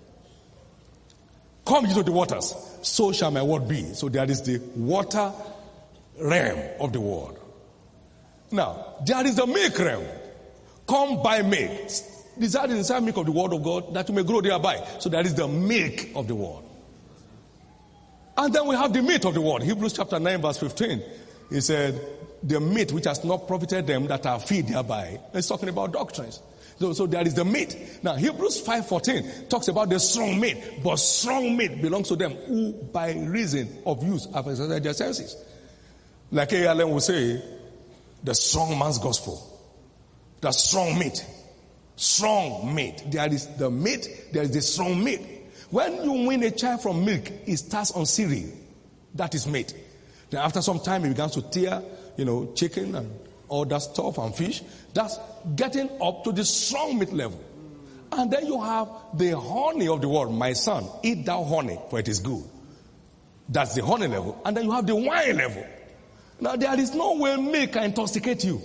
"Come ye to the waters, so shall my word be." So there is the water realm of the word. Now, there is the milk realm. "Come buy milk." Desire the inside milk of the word of God, that you may grow thereby. So there is the milk of the word. And then we have the meat of the word. Hebrews chapter nine, verse fifteen. He said, "The meat which has not profited them that are fed thereby." It's talking about doctrines. So, so there is the meat. Now, Hebrews five fourteen talks about the strong meat. But strong meat belongs to them who by reason of use have exercised their senses. Like A L M will say, the strong man's gospel. The strong meat. Strong meat. There is the meat, there is the strong meat. When you win a child from milk, it starts on cereal. That is meat. Then after some time, it begins to tear, you know, chicken and all that stuff and fish. That's getting up to the strong meat level. And then you have the honey of the world. "My son, eat thou honey, for it is good." That's the honey level. And then you have the wine level. Now, there is no way milk can intoxicate you.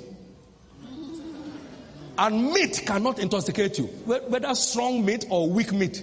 And meat cannot intoxicate you, whether strong meat or weak meat.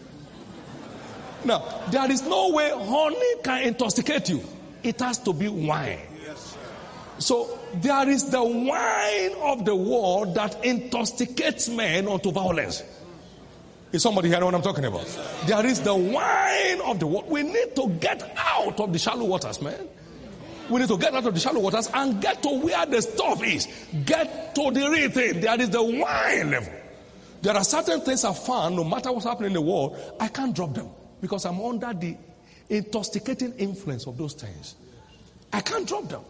Now, there is no way honey can intoxicate you. It has to be wine. So, there is the wine of the world that intoxicates men unto violence. Is somebody hearing what I'm talking about? There is the wine of the world. We need to get out of the shallow waters, man. We need to get out of the shallow waters and get to where the stuff is. Get to the real thing. There is the wine level. There are certain things I found, no matter what's happening in the world, I can't drop them because I'm under the intoxicating influence of those things. I can't drop them.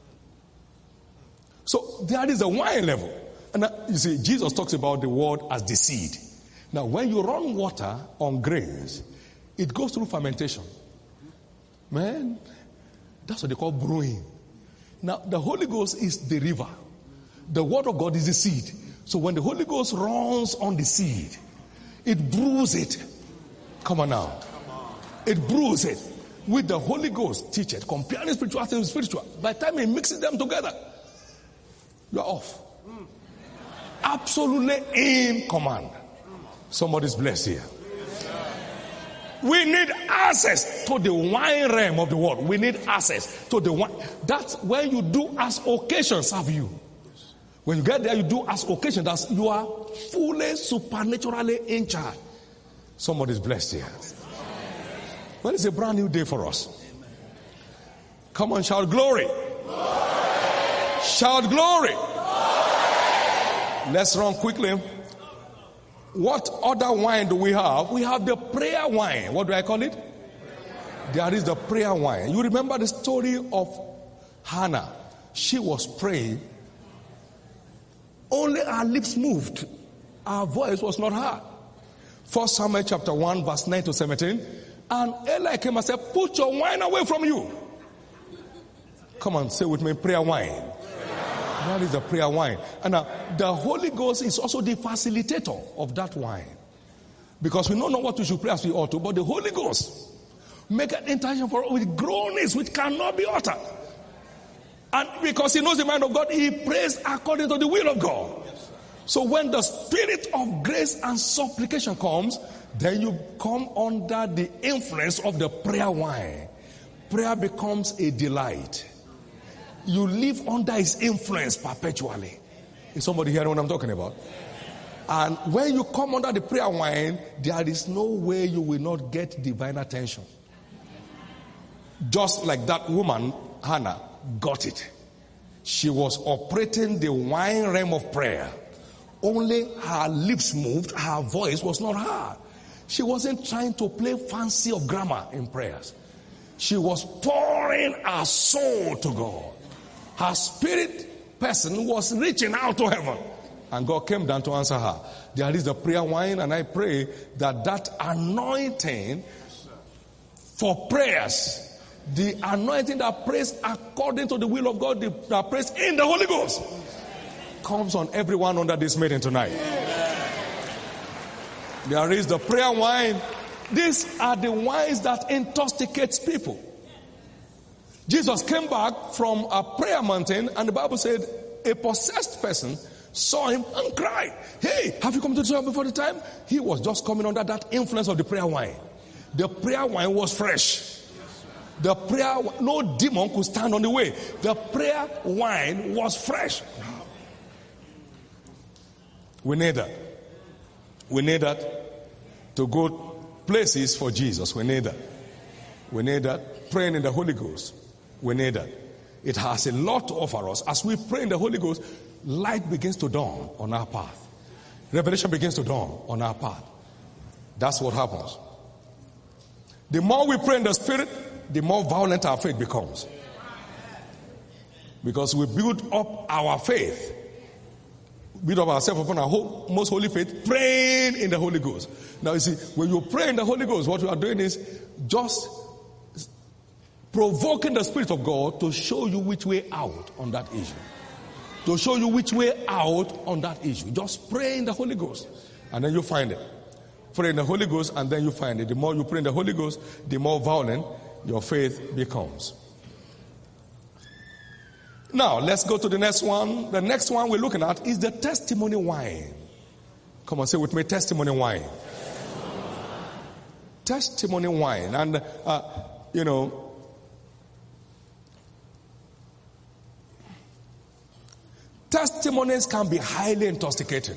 So there is the wine level. And you see, Jesus talks about the word as the seed. Now, when you run water on grains, it goes through fermentation. Man, that's what they call brewing. Now, the Holy Ghost is the river. The word of God is the seed. So when the Holy Ghost runs on the seed, it brews it. Come on now. It brews it with the Holy Ghost. Teach it. Comparing spirituality with spiritual. By the time it mixes them together, you're off. Absolutely in command. Somebody's blessed here. We need access to the wine realm of the world. We need access to the wine. That's when you do as occasions have you. When you get there, you do as occasion. That's you are fully supernaturally in charge. Somebody's blessed here. Well, it's a brand new day for us. Come on, shout glory. Glory. Shout glory. Glory. Let's run quickly. What other wine do we have? We have the prayer wine. What do I call it? There is the prayer wine. You remember the story of Hannah. She was praying. Only her lips moved. Her voice was not heard. First Samuel chapter one, verse nine to seventeen. And Eli came and said, put your wine away from you. Come on, say with me, prayer wine. That is the prayer wine. And now, the Holy Ghost is also the facilitator of that wine. Because we don't know what we should pray as we ought to, but the Holy Ghost make an intercession for us with groanings which cannot be uttered. And because he knows the mind of God, he prays according to the will of God. So when the spirit of grace and supplication comes, then you come under the influence of the prayer wine. Prayer becomes a delight. You live under his influence perpetually. Is somebody hearing what I'm talking about? And when you come under the prayer wine, there is no way you will not get divine attention. Just like that woman, Hannah, got it. She was operating the wine realm of prayer. Only her lips moved, her voice was not heard. She wasn't trying to play fancy of grammar in prayers. She was pouring her soul to God. Her spirit person was reaching out to heaven. And God came down to answer her. There is the prayer wine, and I pray that that anointing for prayers, the anointing that prays according to the will of God, that prays in the Holy Ghost, comes on everyone under this meeting tonight. There is the prayer wine. These are the wines that intoxicates people. Jesus came back from a prayer mountain, and the Bible said a possessed person saw him and cried, "Hey, have you come to the church before the time?" He was just coming under that influence of the prayer wine. The prayer wine was fresh. The prayer, no demon could stand on the way. The prayer wine was fresh. We need that. We need that to go places for Jesus. We need that. We need that. Praying in the Holy Ghost. We need that. It has a lot to offer us. As we pray in the Holy Ghost, light begins to dawn on our path. Revelation begins to dawn on our path. That's what happens. The more we pray in the Spirit, the more violent our faith becomes. Because we build up our faith, build up ourselves upon our whole, most holy faith, praying in the Holy Ghost. Now you see, when you pray in the Holy Ghost, what you are doing is just provoking the Spirit of God to show you which way out on that issue. To show you which way out on that issue. Just pray in the Holy Ghost, and then you find it. Pray in the Holy Ghost, and then you find it. The more you pray in the Holy Ghost, the more violent your faith becomes. Now, let's go to the next one. The next one we're looking at is the testimony wine. Come on, say with me, testimony wine. Testimony wine. And, uh, you know, testimonies can be highly intoxicating.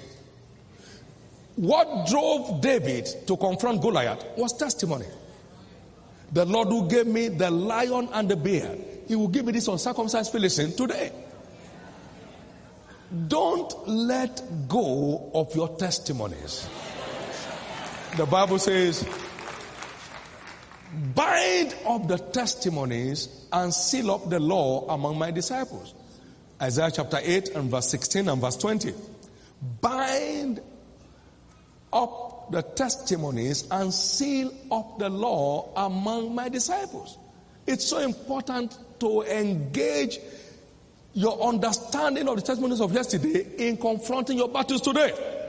What drove David to confront Goliath was testimony. The Lord who gave me the lion and the bear, he will give me this uncircumcised Philistine today. Don't let go of your testimonies. The Bible says, bind up the testimonies and seal up the law among my disciples. Isaiah chapter eight and verse sixteen and verse twenty. Bind up the testimonies and seal up the law among my disciples. It's so important to engage your understanding of the testimonies of yesterday in confronting your battles today.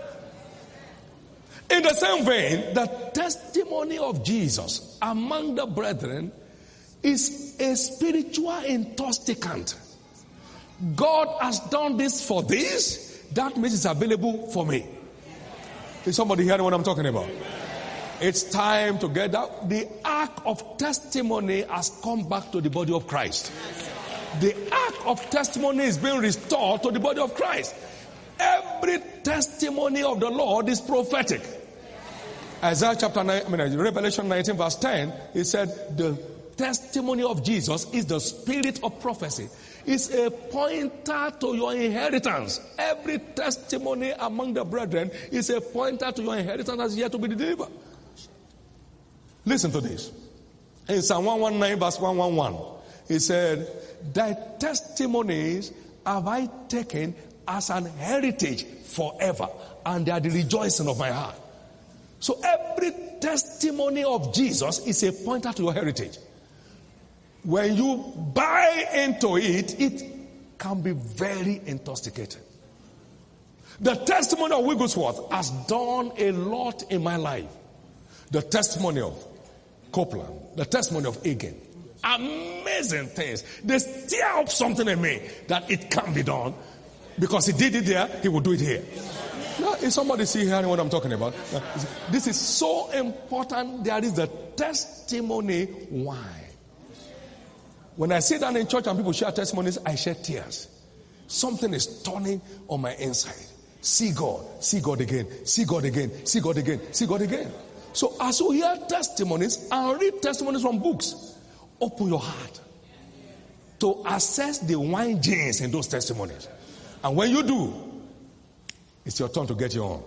In the same vein, the testimony of Jesus among the brethren is a spiritual intoxicant. God has done this for this, that means it's available for me. Is somebody hearing what I'm talking about? It's time to get out. The ark of testimony has come back to the body of Christ. The ark of testimony is being restored to the body of Christ. Every testimony of the Lord is prophetic. Isaiah chapter nine, I mean, Revelation nineteen verse ten, it said the testimony of Jesus is the spirit of prophecy. It's a pointer to your inheritance. Every testimony among the brethren is a pointer to your inheritance that's yet to be delivered. Listen to this. In Psalm one nineteen verse one eleven, he said, thy testimonies have I taken as an heritage forever, and they are the rejoicing of my heart. So every testimony of Jesus is a pointer to your heritage. When you buy into it, it can be very intoxicating. The testimony of Wigglesworth has done a lot in my life. The testimony of Copeland, the testimony of Agin. Amazing things. They stir up something in me that it can be done. Because he did it there, he will do it here. Now, is somebody see hearing what I'm talking about? This is so important. There is the testimony why. When I sit down in church and people share testimonies, I shed tears. Something is turning on my inside. See God, see God again, see God again, see God again, see God again. So as you hear testimonies and read testimonies from books, open your heart to assess the wine genes in those testimonies. And when you do, it's your turn to get your own.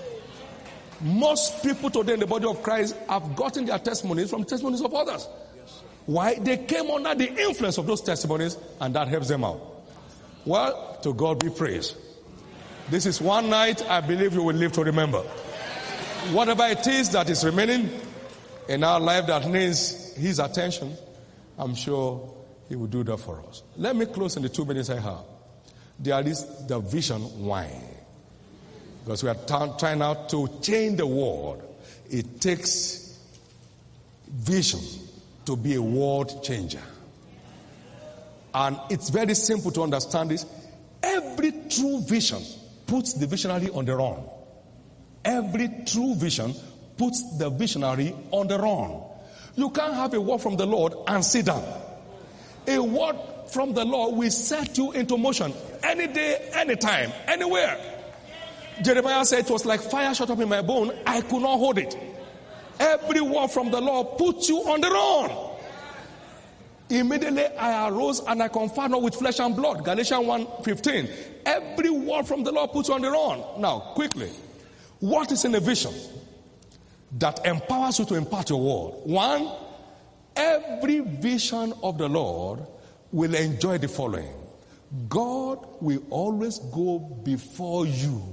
Most people today in the body of Christ have gotten their testimonies from testimonies of others. Why? They came under the influence of those testimonies, and that helps them out. Well, to God be praised. This is one night I believe you will live to remember. Whatever it is that is remaining in our life that needs his attention, I'm sure he will do that for us. Let me close in the two minutes I have. There is the vision wine. Because we are t- trying now to change the world. It takes vision to be a world changer. And it's very simple to understand this. Every true vision puts the visionary on the run. Every true vision puts the visionary on the run. You can't have a word from the Lord and sit down. A word from the Lord will set you into motion any day, anytime, anywhere. Jeremiah said it was like fire shut up in my bone. I could not hold it. Every word from the Lord puts you on the run. Immediately I arose and I conferred not with flesh and blood. Galatians one fifteen. Every word from the Lord puts you on the run. Now, quickly. What is in a vision that empowers you to impart your word? One, every vision of the Lord will enjoy the following. God will always go before you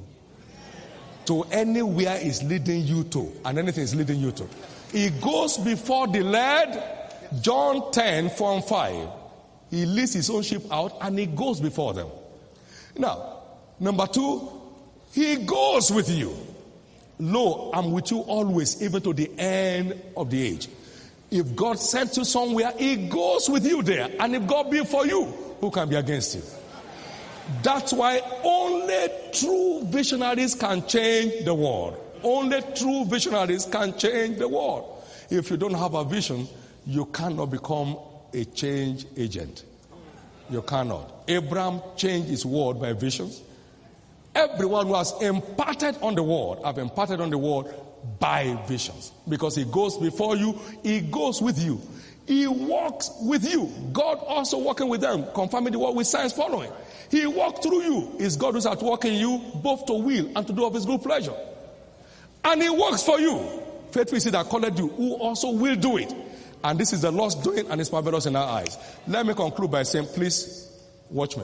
to anywhere is leading you to, and anything is leading you to. He goes before the led. John ten, four and five. He leads his own sheep out and he goes before them. Now, number two, he goes with you. Lo, I'm with you always, even to the end of the age. If God sent you somewhere, he goes with you there. And if God be for you, who can be against you? That's why only true visionaries can change the world. Only true visionaries can change the world. If you don't have a vision, you cannot become a change agent. You cannot. Abraham changed his word by visions. Everyone who has imparted on the word, have imparted on the word by visions. Because he goes before you, he goes with you. He walks with you. God also walking with them, confirming the word with signs following. He walked through you. It's God who's at work in you, both to will and to do of his good pleasure. And he works for you. Faithful is he that called you, who also will do it. And this is the Lord's doing, and it's marvelous in our eyes. Let me conclude by saying, please, watchmen.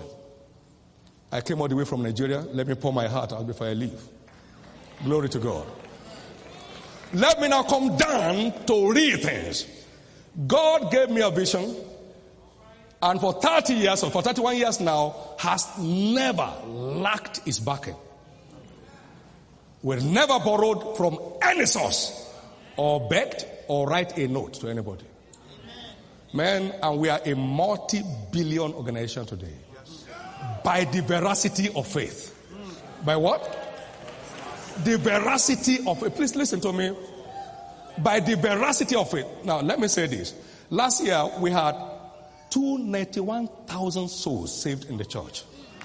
I came all the way from Nigeria. Let me pour my heart out before I leave. Glory to God. Let me now come down to real things. God gave me a vision, and for thirty years, or for thirty-one years now, has never lacked his backing. We've never borrowed from any source, or begged, or write a note to anybody. Man, and we are a multi-billion organization today. By the veracity of faith. By what? The veracity of faith. Please listen to me. By the veracity of faith. Now, let me say this. Last year, we had two hundred ninety-one thousand souls saved in the church.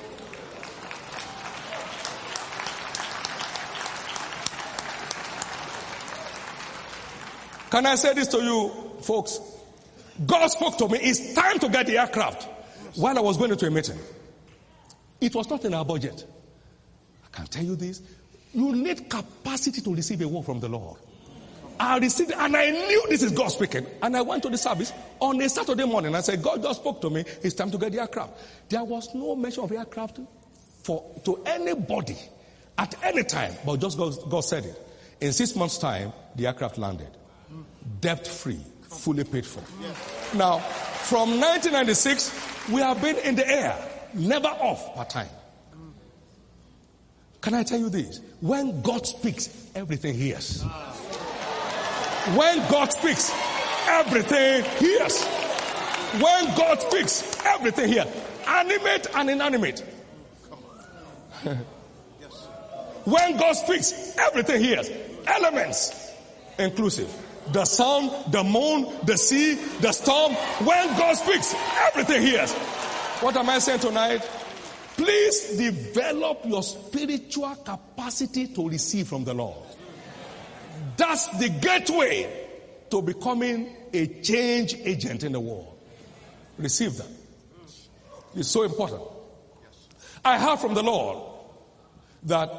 Can I say this to you, folks? God spoke to me. It's time to get the aircraft. While I was going into a meeting. It was not in our budget. I can tell you this. You need capacity to receive a word from the Lord. I received it, and I knew this is God speaking. And I went to the service on a Saturday morning. I said, God just spoke to me. It's time to get the aircraft. There was no mention of aircraft for to anybody at any time. But just God, God said it. In six months' time, the aircraft landed. Debt-free, fully paid for. Now, from nineteen ninety-six, we have been in the air. Never off part time. Can I tell you this? When God speaks, everything hears. When God speaks, everything hears. When God speaks, everything hears. Animate and inanimate. When God speaks, everything hears. Elements inclusive. The sun, the moon, the sea, the storm. When God speaks, everything hears. What am I saying tonight? Please develop your spiritual capacity to receive from the Lord. That's the gateway to becoming a change agent in the world. Receive that. It's so important. I heard from the Lord that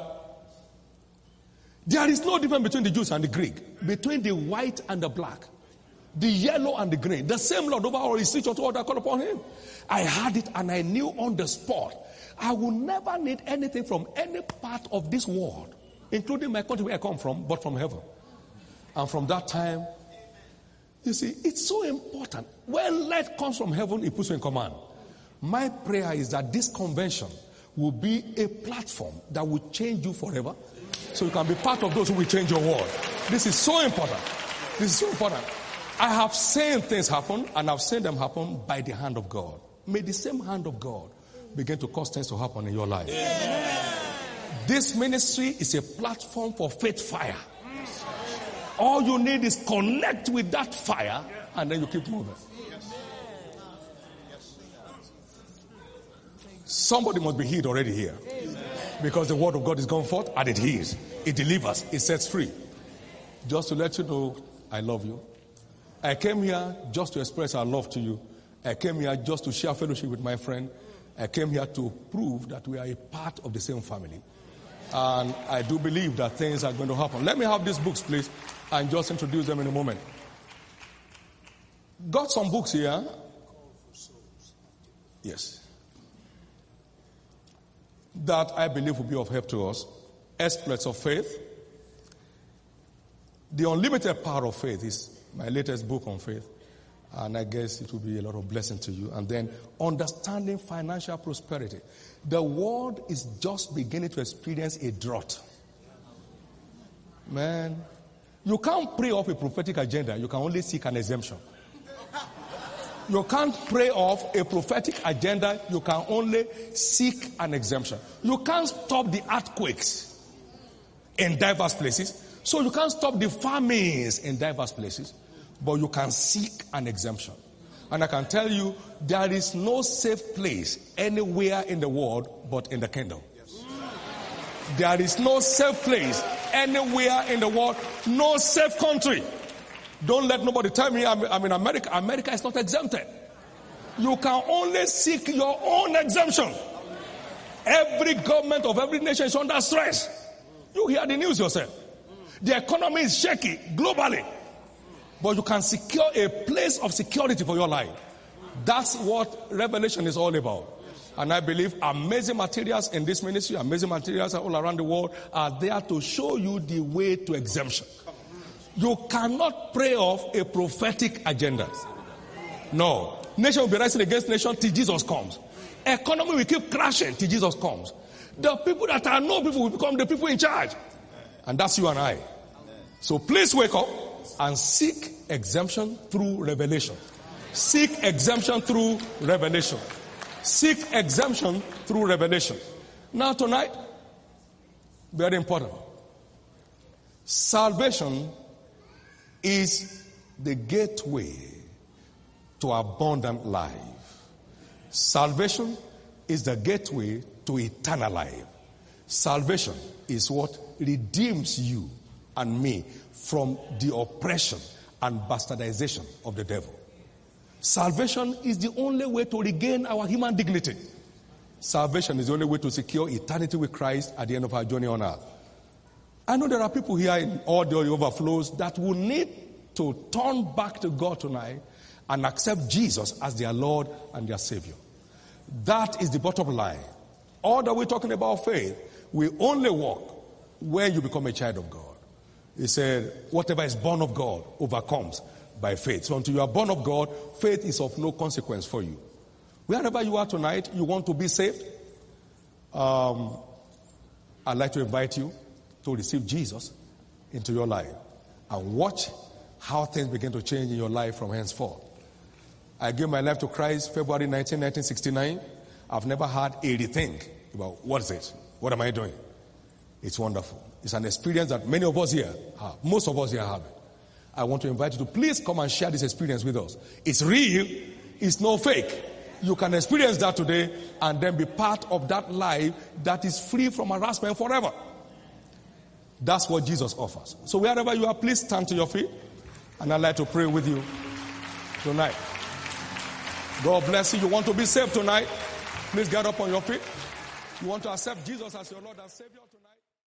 there is no difference between the Jews and the Greek, between the white and the black, the yellow and the green. The same Lord over all his teachers, all that call upon him. I heard it and I knew on the spot, I will never need anything from any part of this world, including my country where I come from, but from heaven. And from that time, you see, it's so important. When light comes from heaven, it puts you in command. My prayer is that this convention will be a platform that will change you forever, so you can be part of those who will change your world. This is so important. This is so important. I have seen things happen, and I've seen them happen by the hand of God. May the same hand of God begin to cause things to happen in your life. Yeah. This ministry is a platform for faith fire. All you need is connect with that fire, and then you keep moving. Somebody must be healed already here. Because the word of God is gone forth and it heals, it delivers, it sets free. Just to let you know, I love you. I came here just to express our love to you. I came here just to share fellowship with my friend. I came here to prove that we are a part of the same family. And I do believe that things are going to happen. Let me have these books, please, and just introduce them in a moment. Got some books here. Yes. That I believe will be of help to us. Exploits of Faith. The Unlimited Power of Faith is my latest book on faith. And I guess it will be a lot of blessing to you. And then Understanding Financial Prosperity. The world is just beginning to experience a drought. Man, you can't pray off a prophetic agenda. You can only seek an exemption. You can't pray off a prophetic agenda. You can only seek an exemption. You can't stop the earthquakes in diverse places. So you can't stop the famines in diverse places. But you can seek an exemption. And I can tell you, there is no safe place anywhere in the world but in the kingdom. There is no safe place anywhere in the world, no safe country. Don't let nobody tell me I'm, I'm in America. America is not exempted. You can only seek your own exemption. Every government of every nation is under stress. You hear the news yourself. The economy is shaky globally. But you can secure a place of security for your life. That's what Revelation is all about. And I believe amazing materials in this ministry, amazing materials all around the world are there to show you the way to exemption. You cannot pray off a prophetic agenda. No. Nation will be rising against nation till Jesus comes. Economy will keep crashing till Jesus comes. The people that are no people will become the people in charge. And that's you and I. So please wake up and seek exemption through revelation. Seek exemption through revelation. Seek exemption through revelation. Now tonight, very important. Salvation is the gateway to abundant life. Salvation is the gateway to eternal life. Salvation is what redeems you and me from the oppression and bastardization of the devil. Salvation is the only way to regain our human dignity. Salvation is the only way to secure eternity with Christ at the end of our journey on earth. I know there are people here in all the overflows that will need to turn back to God tonight and accept Jesus as their Lord and their Savior. That is the bottom line. All that we're talking about faith, we only walk when you become a child of God. He said, whatever is born of God overcomes by faith. So until you are born of God, faith is of no consequence for you. Wherever you are tonight, you want to be saved, um, I'd like to invite you to receive Jesus into your life and watch how things begin to change in your life from henceforth. I gave my life to Christ February nineteenth, nineteen sixty-nine. I've never had a rethink about what is it? What am I doing? It's wonderful. It's an experience that many of us here have. Most of us here have it. I want to invite you to please come and share this experience with us. It's real. It's no fake. You can experience that today and then be part of that life that is free from harassment forever. That's what Jesus offers. So wherever you are, please stand to your feet. And I'd like to pray with you tonight. God bless you. You want to be saved tonight? Please get up on your feet. You want to accept Jesus as your Lord and Savior tonight?